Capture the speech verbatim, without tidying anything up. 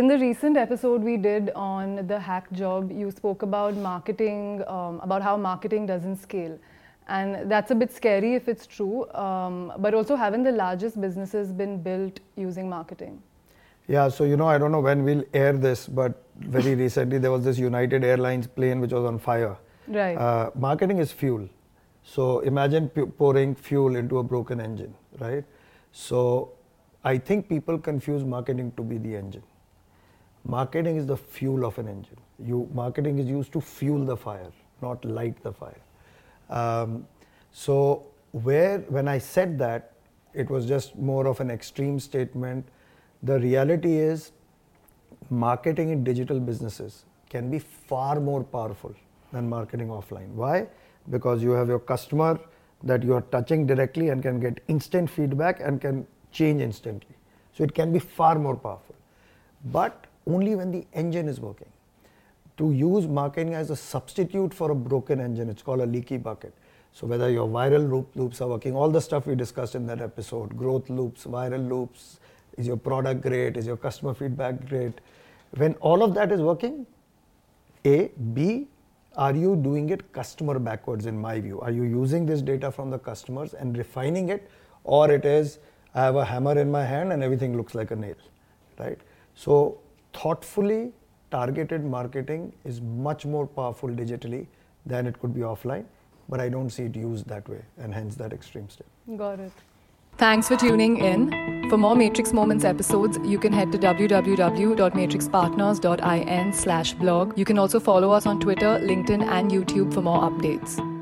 in the recent episode we did on the hack job, you spoke about marketing, um, about how marketing doesn't scale. And that's a bit scary if it's true, um, but also haven't the largest businesses been built using marketing? Yeah, so you know, I don't know when we'll air this, but very recently there was this United Airlines plane which was on fire. Right. Uh, marketing is fuel. So imagine p- pouring fuel into a broken engine, right? So I think people confuse marketing to be the engine. Marketing is the fuel of an engine. You, marketing is used to fuel the fire, not light the fire. Um, so where, when I said that, it was just more of an extreme statement. The reality is marketing in digital businesses can be far more powerful than marketing offline. Why? Because you have your customer that you are touching directly and can get instant feedback and can change instantly. So it can be far more powerful, but only when the engine is working. To use marketing as a substitute for a broken engine, it's called a leaky bucket. So whether your viral loop, loops are working, all the stuff we discussed in that episode, growth loops, viral loops, is your product great, is your customer feedback great? When all of that is working, A, B, are you doing it customer backwards in my view? Are you using this data from the customers and refining it? Or it is, I have a hammer in my hand and everything looks like a nail, right? So thoughtfully targeted marketing is much more powerful digitally than it could be offline, but I don't see it used that way, and hence that extreme step. Got it. Thanks for tuning in. For more Matrix Moments episodes, you can head to w w w dot matrix partners dot in slash blog. You can also follow us on Twitter, LinkedIn, and YouTube for more updates.